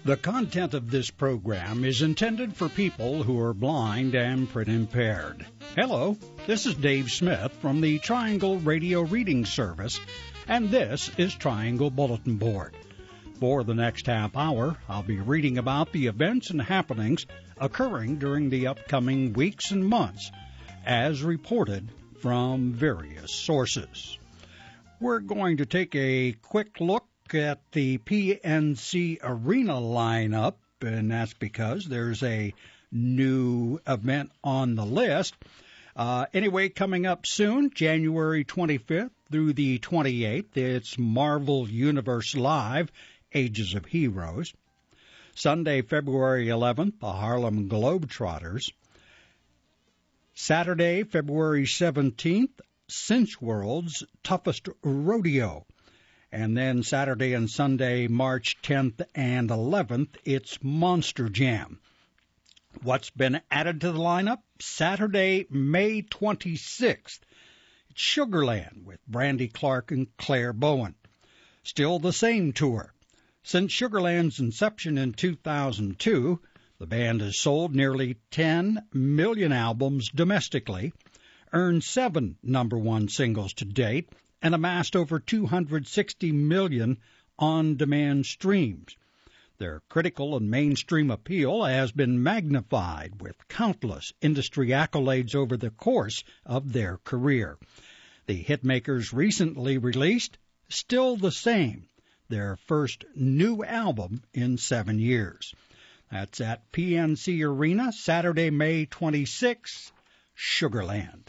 The content of this program is intended for people who are blind and print impaired. Hello, this is Dave Smith from the Triangle Radio Reading Service, and this is Triangle Bulletin Board. For the next half hour, I'll be reading about the events and happenings occurring during the upcoming weeks and months, as reported from various sources. We're going to take a quick look at the PNC Arena lineup, and that's because there's a new event on the list. Anyway, coming up soon, January 25th through the 28th, it's Marvel Universe Live, Ages of Heroes. Sunday, February 11th, the Harlem Globetrotters. Saturday, February 17th, Cinch World's Toughest Rodeo. And then Saturday and Sunday, March 10th and 11th, it's Monster Jam. What's been added to the lineup? Saturday, May 26th, it's Sugarland with Brandy Clark and Claire Bowen. Still the same tour. Since Sugarland's inception in 2002, the band has sold nearly 10 million albums domestically, earned 7 #1 singles to date, and amassed over 260 million on-demand streams. Their critical and mainstream appeal has been magnified with countless industry accolades over the course of their career. The Hitmakers recently released Still the Same, their first new album in 7 years. That's at PNC Arena, Saturday, May 26, Sugarland.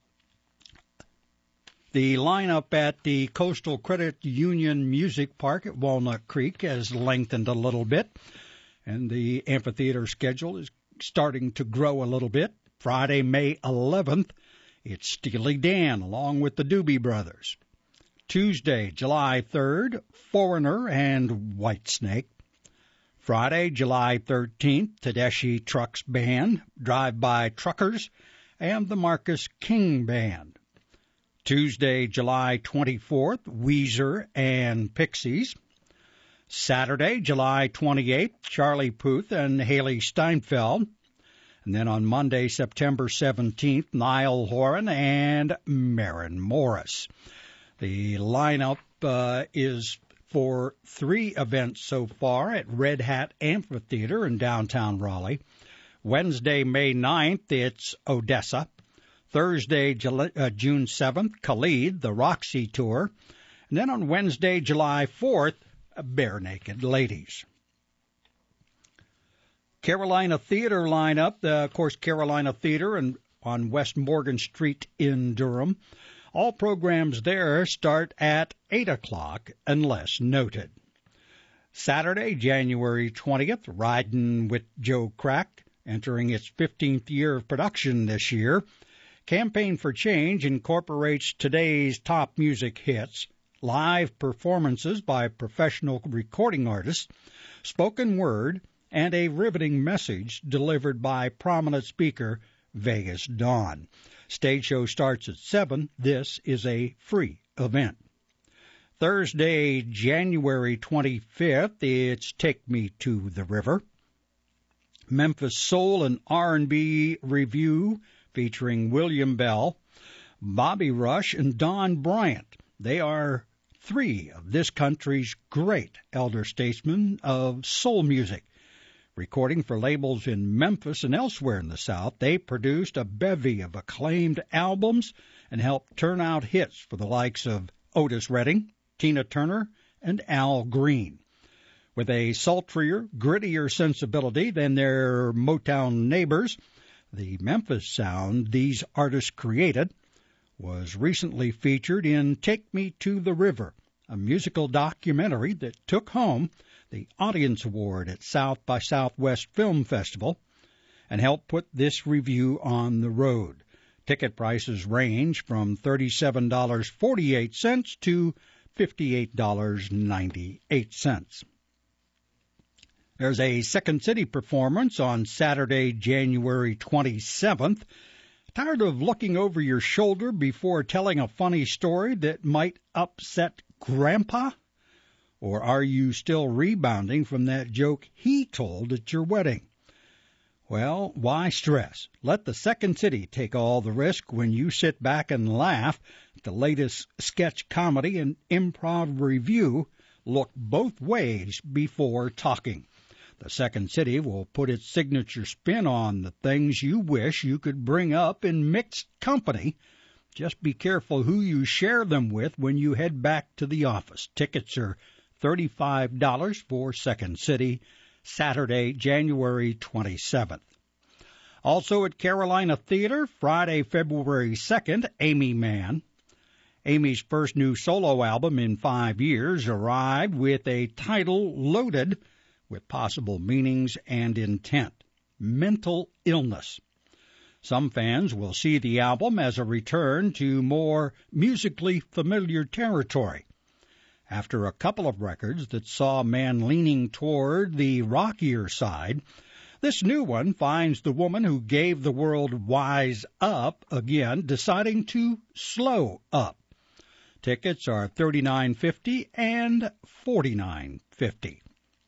The lineup at the Coastal Credit Union Music Park at Walnut Creek has lengthened a little bit, and the amphitheater schedule is starting to grow a little bit. Friday, May 11th, it's Steely Dan along with the Doobie Brothers. Tuesday, July 3rd, Foreigner and Whitesnake. Friday, July 13th, Tedeschi Trucks Band, Drive-By Truckers, and the Marcus King Band. Tuesday, July 24th, Weezer and Pixies. Saturday, July 28th, Charlie Puth and Haley Steinfeld. And then on Monday, September 17th, Niall Horan and Maren Morris. The lineup is for 3 events so far at Red Hat Amphitheater in downtown Raleigh. Wednesday, May 9th, it's Odessa. Thursday, June 7th, Khalid, the Roxy Tour. And then on Wednesday, July 4th, Bare Naked Ladies. Carolina Theater lineup, of course, Carolina Theater and on West Morgan Street in Durham. All programs there start at 8 o'clock unless noted. Saturday, January 20th, Ridin' with Joe Crack, entering its 15th year of production this year. Campaign for Change incorporates today's top music hits, live performances by professional recording artists, spoken word, and a riveting message delivered by prominent speaker Vegas Dawn. Stage show starts at 7. This is a free event. Thursday, January 25th, it's Take Me to the River. Memphis Soul and R&B Review featuring William Bell, Bobby Rush, and Don Bryant. They are 3 of this country's great elder statesmen of soul music. Recording for labels in Memphis and elsewhere in the South, they produced a bevy of acclaimed albums and helped turn out hits for the likes of Otis Redding, Tina Turner, and Al Green. With a sultrier, grittier sensibility than their Motown neighbors, the Memphis sound these artists created was recently featured in Take Me to the River, a musical documentary that took home the Audience Award at South by Southwest Film Festival and helped put this review on the road. Ticket prices range from $37.48 to $58.98. There's a Second City performance on Saturday, January 27th. Tired of looking over your shoulder before telling a funny story that might upset Grandpa? Or are you still rebounding from that joke he told at your wedding? Well, why stress? Let the Second City take all the risk when you sit back and laugh at the latest sketch comedy and improv review. Look both ways before talking. The Second City will put its signature spin on the things you wish you could bring up in mixed company. Just be careful who you share them with when you head back to the office. Tickets are $35 for Second City, Saturday, January 27th. Also at Carolina Theater, Friday, February 2nd, Amy Mann. Amy's first new solo album in 5 years arrived with a title loaded with possible meanings and intent: mental illness. Some fans will see the album as a return to more musically familiar territory. After a couple of records that saw Mann leaning toward the rockier side, this new one finds the woman who gave the world Wise Up again deciding to slow up. Tickets are $39.50 and $49.50.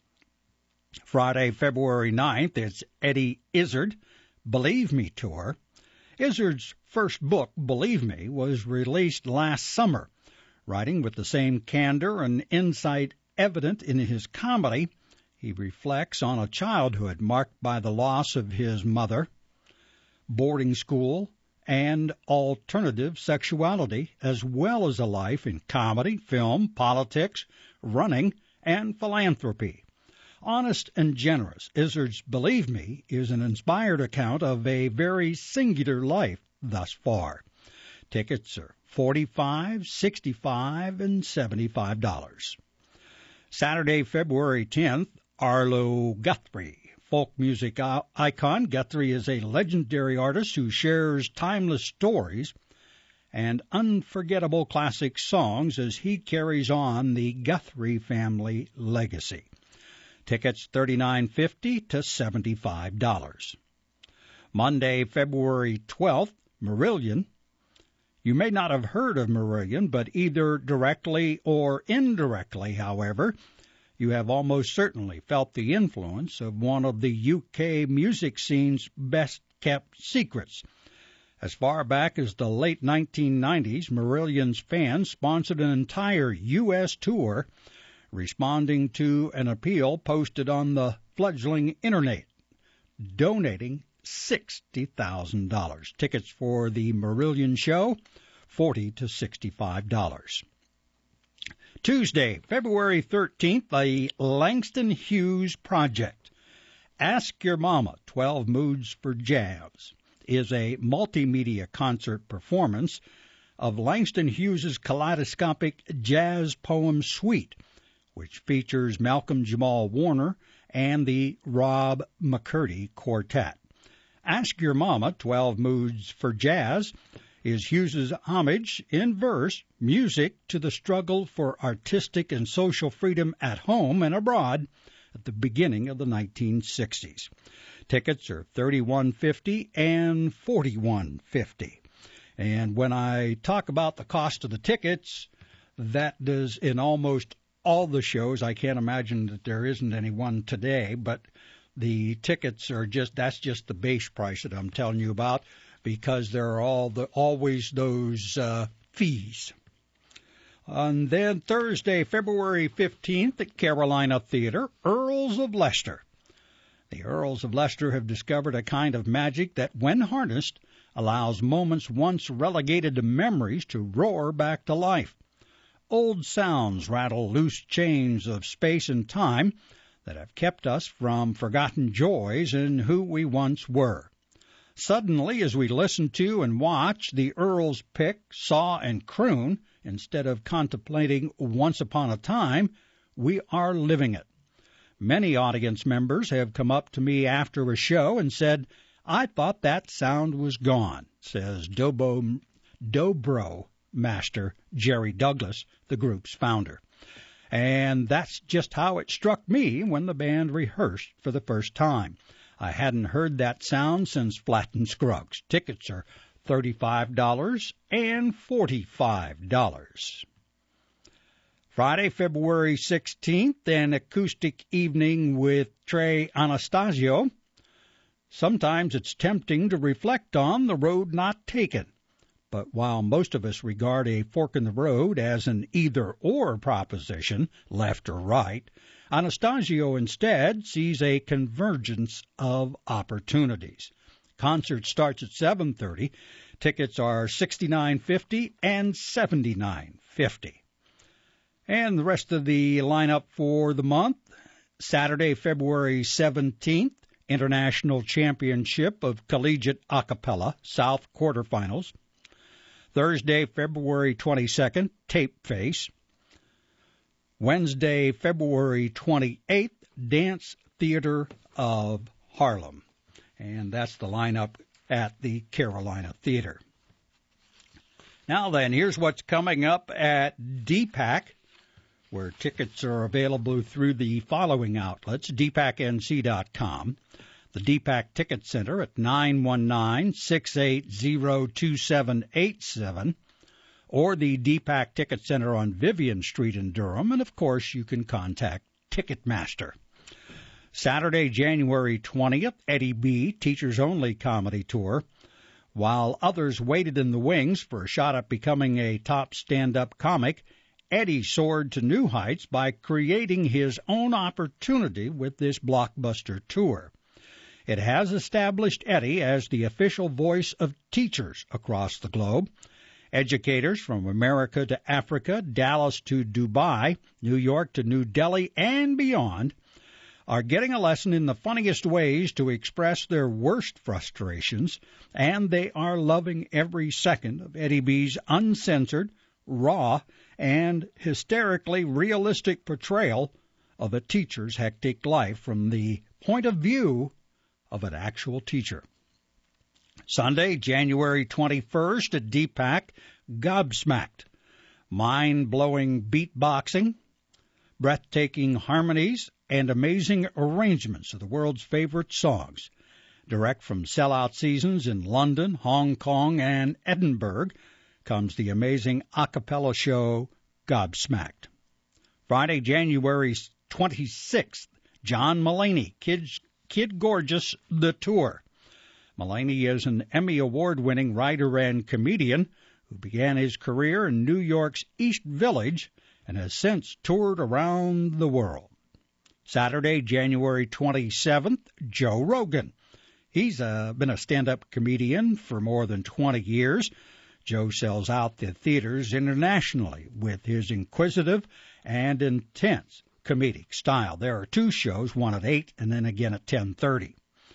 Friday, February 9th, it's Eddie Izzard, Believe Me Tour. Izzard's first book, Believe Me, was released last summer. Writing with the same candor and insight evident in his comedy, he reflects on a childhood marked by the loss of his mother, boarding school, and alternative sexuality, as well as a life in comedy, film, politics, running, and philanthropy. Honest and generous, Izzard's Believe Me is an inspired account of a very singular life thus far. Tickets are $45, $65, and $75. Saturday, February 10th, Arlo Guthrie. Folk music icon, Guthrie is a legendary artist who shares timeless stories and unforgettable classic songs as he carries on the Guthrie family legacy. Tickets $39.50 to $75. Monday, February 12th, Marillion. You may not have heard of Marillion, but either directly or indirectly, however, you have almost certainly felt the influence of one of the UK music scene's best-kept secrets. As far back as the late 1990s, Marillion's fans sponsored an entire U.S. tour, responding to an appeal posted on the fledgling Internet, donating $60,000. Tickets for the Marillion show, $40 to $65. Tuesday, February 13th, the Langston Hughes Project. Ask Your Mama, 12 Moods for Jazz, is a multimedia concert performance of Langston Hughes's kaleidoscopic jazz poem suite, which features Malcolm Jamal Warner and the Rob McCurdy Quartet. Ask Your Mama, 12 Moods for Jazz, is Hughes's homage in verse, music to the struggle for artistic and social freedom at home and abroad at the beginning of the 1960s. Tickets are $31.50 and $41.50. And when I talk about the cost of the tickets, that does in almost all the shows. I can't imagine that there isn't any one today, but the tickets are that's just the base price that I'm telling you about, because there are always those fees. And then Thursday, February 15th at Carolina Theater, Earls of Leicester. The Earls of Leicester have discovered a kind of magic that, when harnessed, allows moments once relegated to memories to roar back to life. Old sounds rattle loose chains of space and time that have kept us from forgotten joys and who we once were. Suddenly, as we listen to and watch, the Earls pick, saw, and croon, instead of contemplating once upon a time, we are living it. Many audience members have come up to me after a show and said, "I thought that sound was gone," says Dobro master Jerry Douglas, the group's founder. And that's just how it struck me when the band rehearsed for the first time. I hadn't heard that sound since Flatt and Scruggs. Tickets are $35 and $45. Friday, February 16th, an acoustic evening with Trey Anastasio. Sometimes it's tempting to reflect on the road not taken. But while most of us regard a fork in the road as an either-or proposition, left or right, Anastasio instead sees a convergence of opportunities. Concert starts at 7:30. Tickets are $69.50 and $79.50. And the rest of the lineup for the month, Saturday, February 17th, International Championship of Collegiate Acapella, South Quarterfinals. Thursday, February 22nd, Tape Face. Wednesday, February 28th, Dance Theater of Harlem. And that's the lineup at the Carolina Theater. Now then, here's what's coming up at DPAC, where tickets are available through the following outlets: dpacnc.com, the DPAC Ticket Center at 919-680-2787, or the DPAC Ticket Center on Vivian Street in Durham, and of course you can contact Ticketmaster. Saturday, January 20th, Eddie B. Teachers Only Comedy Tour. While others waited in the wings for a shot at becoming a top stand-up comic, Eddie soared to new heights by creating his own opportunity with this blockbuster tour. It has established Eddie as the official voice of teachers across the globe. Educators from America to Africa, Dallas to Dubai, New York to New Delhi, and beyond are getting a lesson in the funniest ways to express their worst frustrations, and they are loving every second of Eddie B's uncensored, raw, and hysterically realistic portrayal of a teacher's hectic life from the point of view of an actual teacher. Sunday, January 21st at DPAC, Gobsmacked. Mind-blowing beatboxing, breathtaking harmonies, and amazing arrangements of the world's favorite songs. Direct from sellout seasons in London, Hong Kong, and Edinburgh comes the amazing a cappella show Gobsmacked. Friday, January 26th, John Mulaney, Kid Gorgeous, The Tour. Mulaney is an Emmy Award-winning writer and comedian who began his career in New York's East Village and has since toured around the world. Saturday, January 27th, Joe Rogan. He's been a stand-up comedian for more than 20 years. Joe sells out the theaters internationally with his inquisitive and intense comedic style. There are two shows, one at 8 and then again at 10:30.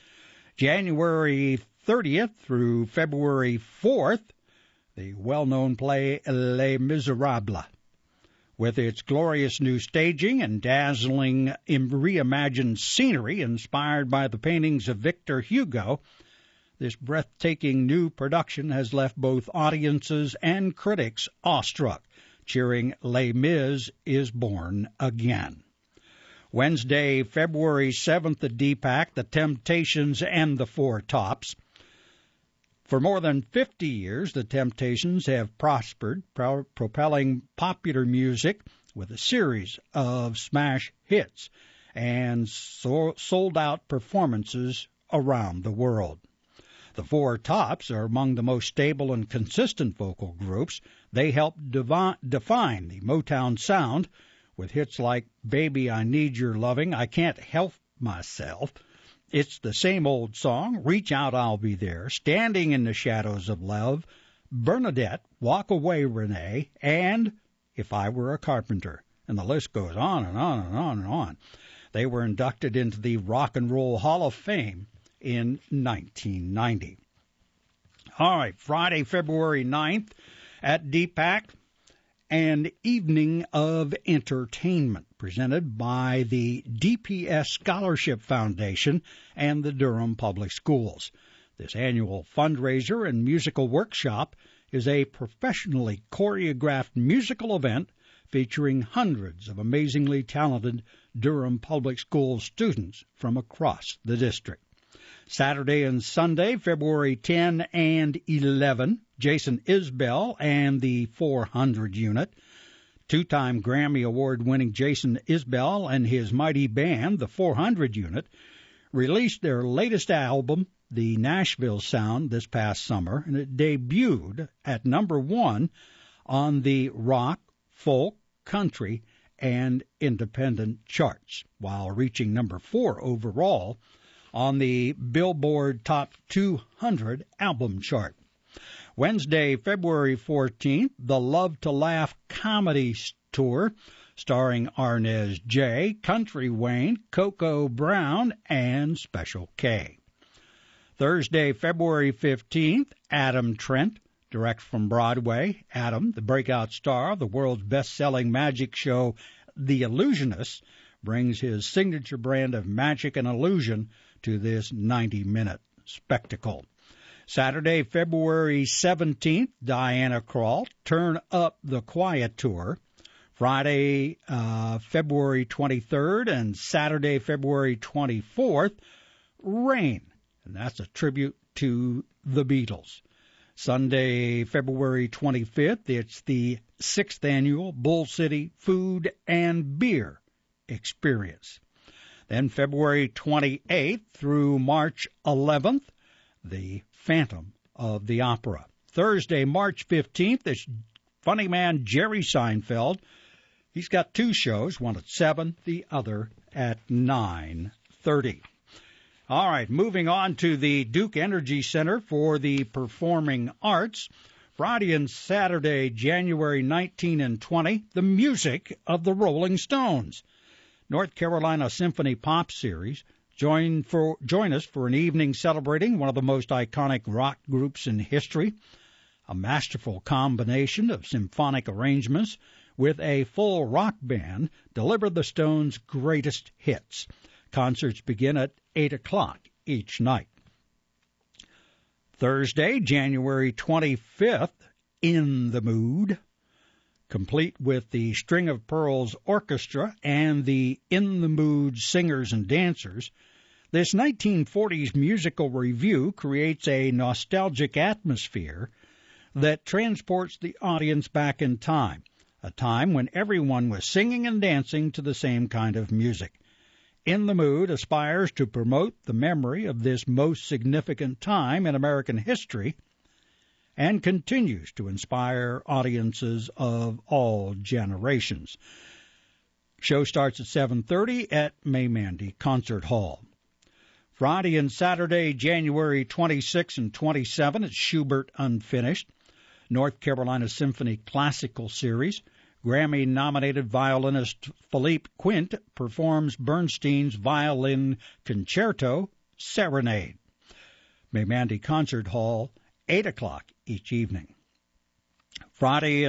January 30th through February 4th, the well-known play Les Miserables. With its glorious new staging and dazzling reimagined scenery inspired by the paintings of Victor Hugo, this breathtaking new production has left both audiences and critics awestruck, cheering Les Mis is born again. Wednesday, February 7th at DPAC, The Temptations and the Four Tops. For more than 50 years, the Temptations have prospered, propelling popular music with a series of smash hits and sold-out performances around the world. The Four Tops are among the most stable and consistent vocal groups. They help define the Motown sound with hits like Baby, I Need Your Loving, I Can't Help Myself, It's the Same Old Song, Reach Out, I'll Be There, Standing in the Shadows of Love, Bernadette, Walk Away, Renee, and If I Were a Carpenter. And the list goes on and on and on and on. They were inducted into the Rock and Roll Hall of Fame in 1990. All right, Friday, February 9th at DPAC, an evening of entertainment presented by the DPS Scholarship Foundation and the Durham Public Schools. This annual fundraiser and musical workshop is a professionally choreographed musical event featuring hundreds of amazingly talented Durham Public Schools students from across the district. Saturday and Sunday, February 10 and 11, Jason Isbell and the 400 Unit. Two-time Grammy Award-winning Jason Isbell and his mighty band, the 400 Unit, released their latest album, The Nashville Sound, this past summer, and it debuted at number 1 on the rock, folk, country, and independent charts, while reaching number 4 overall on the Billboard Top 200 album chart. Wednesday, February 14th, the Love to Laugh Comedy Tour, starring Arnez J., Country Wayne, Coco Brown, and Special K. Thursday, February 15th, Adam Trent, direct from Broadway. Adam, the breakout star of the world's best-selling magic show, The Illusionists, brings his signature brand of magic and illusion to this 90-minute spectacle. Saturday, February 17th, Diana Krall, Turn Up the Quiet Tour. Friday, February 23rd, and Saturday, February 24th, Rain, and that's a tribute to the Beatles. Sunday, February 25th, it's the 6th annual Bull City Food and Beer Experience. Then February 28th through March 11th, the Phantom of the Opera. Thursday, March 15th, it's funny man Jerry Seinfeld. He's got 2 shows, one at 7, the other at 9:30. All right, moving on to the Duke Energy Center for the Performing Arts. Friday and Saturday, January 19 and 20, the music of the Rolling Stones. North Carolina Symphony Pop Series. Join us for an evening celebrating one of the most iconic rock groups in history. A masterful combination of symphonic arrangements with a full rock band deliver the Stones' greatest hits. Concerts begin at 8 o'clock each night. Thursday, January 25th, In the Mood, complete with the String of Pearls Orchestra and the In the Mood singers and dancers. This 1940s musical review creates a nostalgic atmosphere that transports the audience back in time, a time when everyone was singing and dancing to the same kind of music. In the Mood aspires to promote the memory of this most significant time in American history and continues to inspire audiences of all generations. Show starts at 7:30 at May Mandy Concert Hall. Friday and Saturday, January 26 and 27, it's Schubert Unfinished, North Carolina Symphony Classical Series. Grammy-nominated violinist Philippe Quint performs Bernstein's Violin Concerto Serenade. May Mandy Concert Hall, 8 o'clock each evening. Friday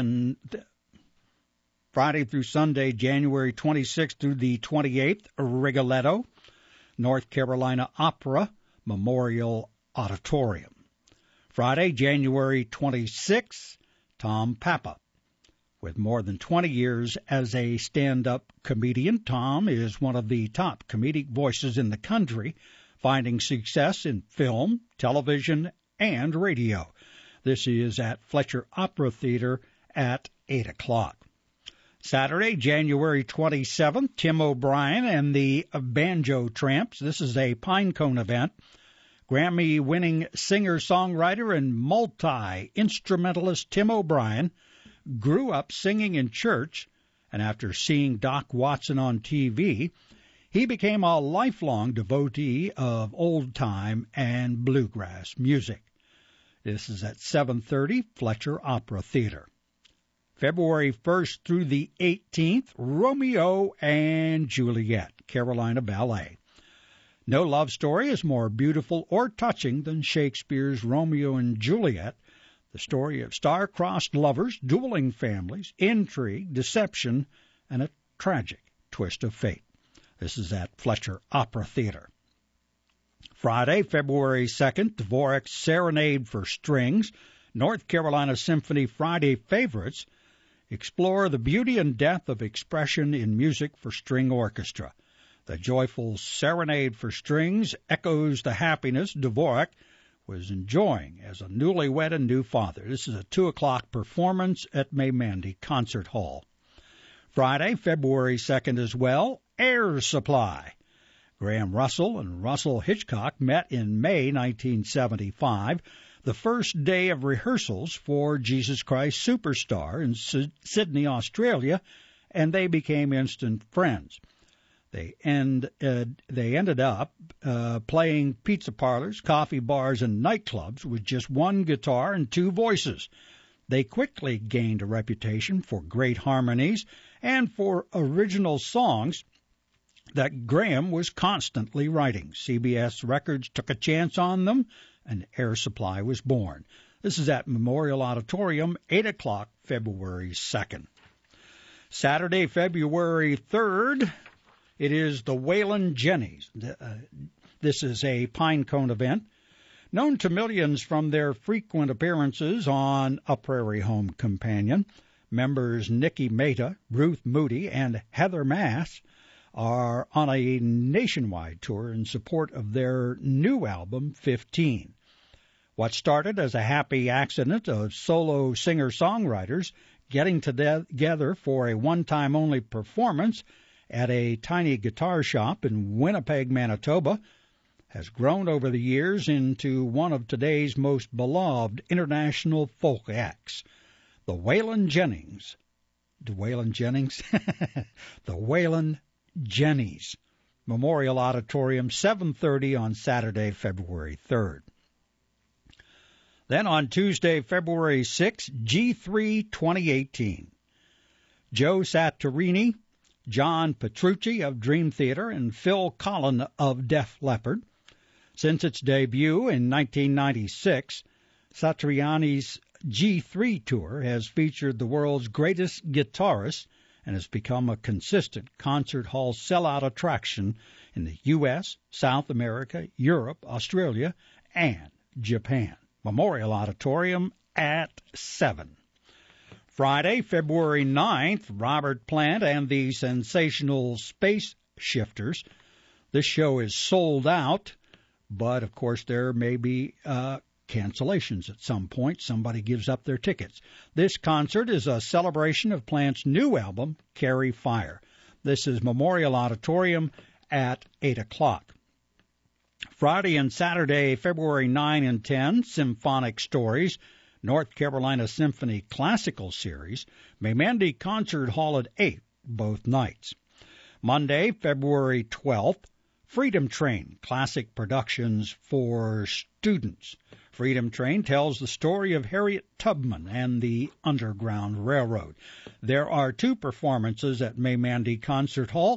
through Sunday, January 26th through the 28th, Rigoletto, North Carolina Opera Memorial Auditorium. Friday, January 26th, Tom Papa. With more than 20 years as a stand-up comedian, Tom is one of the top comedic voices in the country, finding success in film, television, and radio. This is at Fletcher Opera Theater at 8 o'clock. Saturday, January 27th, Tim O'Brien and the Banjo Tramps. This is a Pinecone event. Grammy-winning singer-songwriter and multi-instrumentalist Tim O'Brien grew up singing in church, and after seeing Doc Watson on TV, he became a lifelong devotee of old-time and bluegrass music. This is at 7:30, Fletcher Opera Theater. February 1st through the 18th, Romeo and Juliet, Carolina Ballet. No love story is more beautiful or touching than Shakespeare's Romeo and Juliet, the story of star-crossed lovers, dueling families, intrigue, deception, and a tragic twist of fate. This is at Fletcher Opera Theater. Friday, February 2nd, Dvorak's Serenade for Strings, North Carolina Symphony Friday Favorites, explore the beauty and depth of expression in music for string orchestra. The joyful Serenade for Strings echoes the happiness Dvorak was enjoying as a newlywed and new father. This is a 2 o'clock performance at May Mandy Concert Hall. Friday, February 2nd as well, Air Supply. Graham Russell and Russell Hitchcock met in May 1975, the first day of rehearsals for Jesus Christ Superstar in Sydney, Australia, and they became instant friends. They ended up playing pizza parlors, coffee bars, and nightclubs with just one guitar and two voices. They quickly gained a reputation for great harmonies and for original songs that Graham was constantly writing. CBS Records took a chance on them, and Air Supply was born. This is at Memorial Auditorium, 8 o'clock, February 2nd. Saturday, February 3rd, it is the Waylon Jennings. This is a Pinecone event, known to millions from their frequent appearances on A Prairie Home Companion. Members Nikki Mehta, Ruth Moody, and Heather Mass are on a nationwide tour in support of their new album, 15. What started as a happy accident of solo singer-songwriters getting together for a one-time-only performance at a tiny guitar shop in Winnipeg, Manitoba, has grown over the years into one of today's most beloved international folk acts, the Waylon Jennings. The Waylon Jennings? The Waylon Jennings. Memorial Auditorium, 7:30 on Saturday, February 3rd. Then on Tuesday, February 6th, G3 2018. Joe Satirini, John Petrucci of Dream Theater, and Phil Collen of Def Leppard. Since its debut in 1996, Satriani's G3 tour has featured the world's greatest guitarists and has become a consistent concert hall sellout attraction in the U.S., South America, Europe, Australia, and Japan. Memorial Auditorium at 7. Friday, February 9th, Robert Plant and the Sensational Space Shifters. This show is sold out, but of course there may be cancellations at some point. Somebody gives up their tickets. This concert is a celebration of Plant's new album, Carry Fire. This is Memorial Auditorium at 8 o'clock. Friday and Saturday, February 9 and 10, Symphonic Stories, North Carolina Symphony Classical Series, Maymandy Concert Hall at 8, both nights. Monday, February 12th, Freedom Train, Classic Productions for Students. Freedom Train tells the story of Harriet Tubman and the Underground Railroad. There are two performances at Maymandy Concert Hall,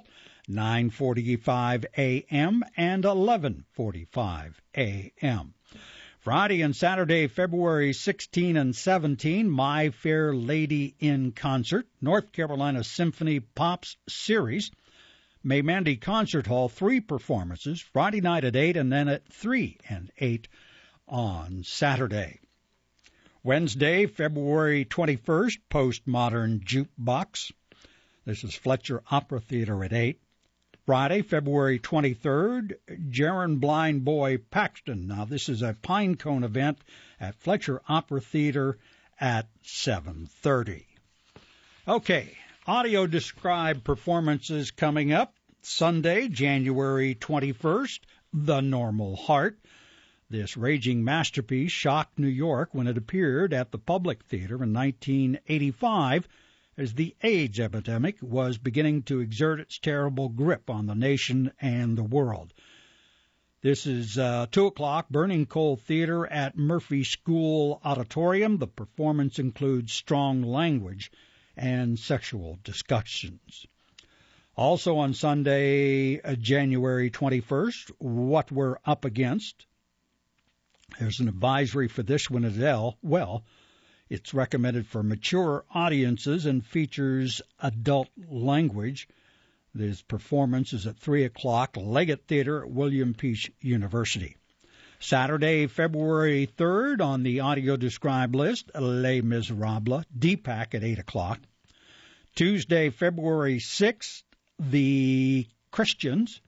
9:45 a.m. and 11:45 a.m. Friday and Saturday, February 16 and 17, My Fair Lady in Concert, North Carolina Symphony Pops Series. Maymandy Concert Hall, 3 performances, Friday night at 8 and then at 3 and 8 on Saturday. Wednesday, February 21st, Postmodern Jukebox. This is Fletcher Opera Theater at 8. Friday, February 23rd, Jaron Blind Boy Paxton. Now, this is a Pinecone event at Fletcher Opera Theater at 7:30. Okay, audio described performances coming up. Sunday, January 21st, The Normal Heart. This raging masterpiece shocked New York when it appeared at the Public Theater in 1985, as the AIDS epidemic was beginning to exert its terrible grip on the nation and the world. This is 2 o'clock, Burning Coal Theater at Murphy School Auditorium. The performance includes strong language and sexual discussions. Also on Sunday, January 21st, What We're Up Against. There's an advisory for this one as well. It's recommended for mature audiences and features adult language. This performance is at 3 o'clock, Leggett Theater at William Peace University. Saturday, February 3rd, on the audio described list, Les Miserables, Deepak at 8 o'clock. Tuesday, February 6th, The Christians.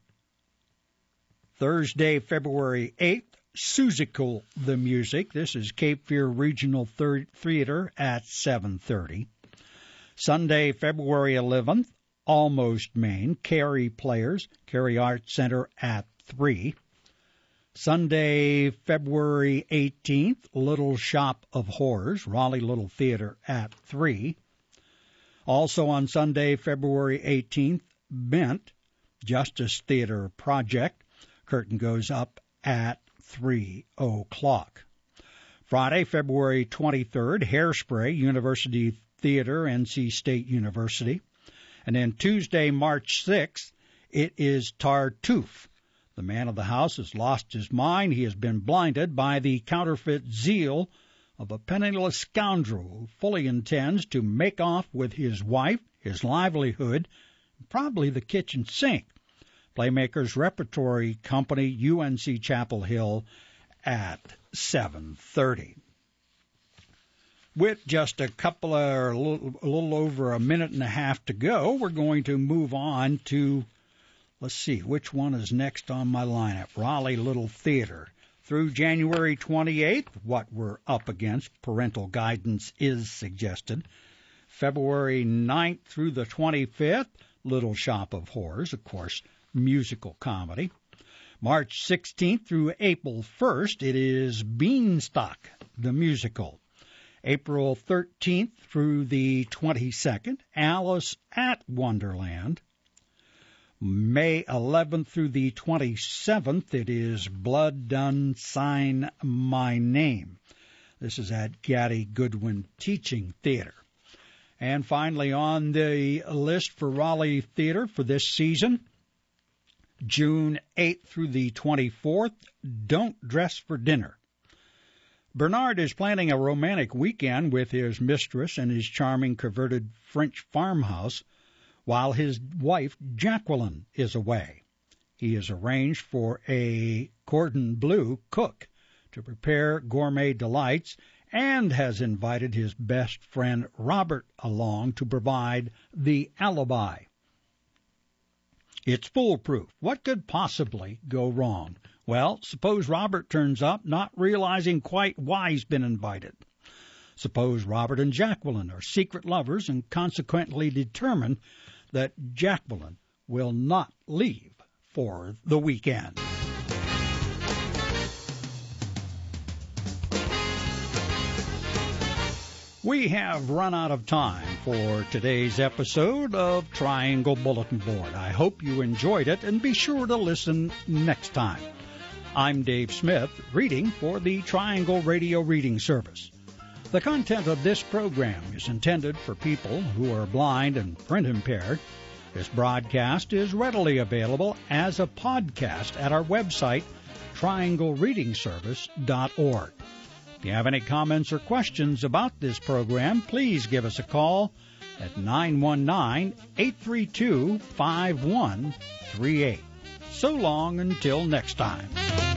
Thursday, February 8th, Seussical the Music. This is Cape Fear Regional Theater at 7:30. Sunday, February 11th, Almost Maine, Cary Players, Cary Arts Center at 3. Sunday, February 18th, Little Shop of Horrors, Raleigh Little Theater at 3. Also on Sunday, February 18th, Bent, Justice Theater Project. Curtain goes up at 3 o'clock. Friday, February 23rd, Hairspray, University Theater, NC State University. And then Tuesday, March 6th, it is Tartuffe. The man of the house has lost his mind. He has been blinded by the counterfeit zeal of a penniless scoundrel who fully intends to make off with his wife, his livelihood, and probably the kitchen sink. Playmakers Repertory Company, UNC Chapel Hill at 7:30. With just a little over a minute and a half to go, we're going to move on to, let's see, which one is next on my lineup? Raleigh Little Theater. Through January 28th, what we're up against, parental guidance is suggested. February 9th through the 25th, Little Shop of Horrors, of course, musical comedy. March 16th through April 1st, it is Beanstalk, the musical. April 13th through the 22nd, Alice at Wonderland. May 11th through the 27th, it is Blood Done Sign My Name. This is at Gaddy Goodwin Teaching Theater. And finally on the list for Raleigh Theater for this season, June 8th through the 24th, Don't Dress for Dinner. Bernard is planning a romantic weekend with his mistress and his charming converted French farmhouse while his wife Jacqueline is away. He has arranged for a cordon bleu cook to prepare gourmet delights and has invited his best friend Robert along to provide the alibi. It's foolproof. What could possibly go wrong? Well, suppose Robert turns up not realizing quite why he's been invited. Suppose Robert and Jacqueline are secret lovers and consequently determine that Jacqueline will not leave for the weekend. We have run out of time for today's episode of Triangle Bulletin Board. I hope you enjoyed it, and be sure to listen next time. I'm Dave Smith, reading for the Triangle Radio Reading Service. The content of this program is intended for people who are blind and print impaired. This broadcast is readily available as a podcast at our website, trianglereadingservice.org. If you have any comments or questions about this program, please give us a call at 919-832-5138. So long until next time.